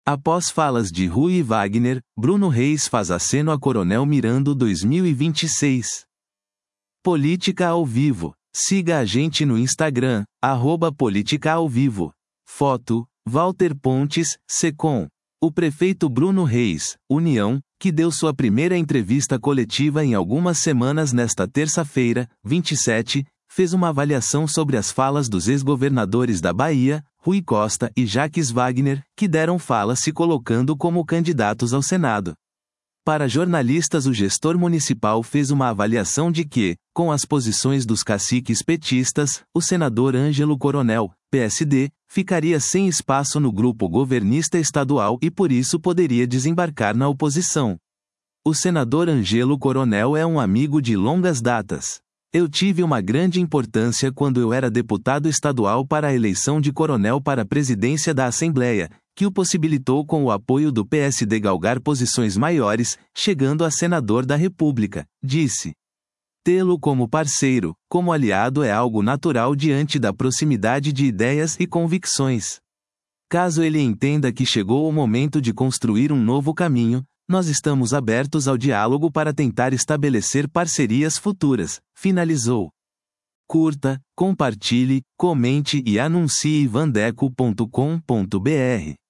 Após falas de Rui Wagner, Bruno Reis faz aceno a Coronel Mirando 2026. Política ao vivo. Siga a gente no Instagram, @políticaaovivo. Foto, Walter Pontes, Secom. O prefeito Bruno Reis, União, que deu sua primeira entrevista coletiva em algumas semanas nesta terça-feira, 27, fez uma avaliação sobre as falas dos ex-governadores da Bahia, Rui Costa e Jacques Wagner, que deram falas se colocando como candidatos ao Senado. Para jornalistas, o gestor municipal fez uma avaliação de que, com as posições dos caciques petistas, o senador Ângelo Coronel, PSD, ficaria sem espaço no grupo governista estadual e por isso poderia desembarcar na oposição. O senador Ângelo Coronel é um amigo de longas datas. Eu tive uma grande importância quando eu era deputado estadual para a eleição de coronel para a presidência da Assembleia, que o possibilitou com o apoio do PSD galgar posições maiores, chegando a senador da República, disse. Tê-lo como parceiro, como aliado é algo natural diante da proximidade de ideias e convicções. Caso ele entenda que chegou o momento de construir um novo caminho, nós estamos abertos ao diálogo para tentar estabelecer parcerias futuras, finalizou. Curta, compartilhe, comente e anuncie vandeco.com.br.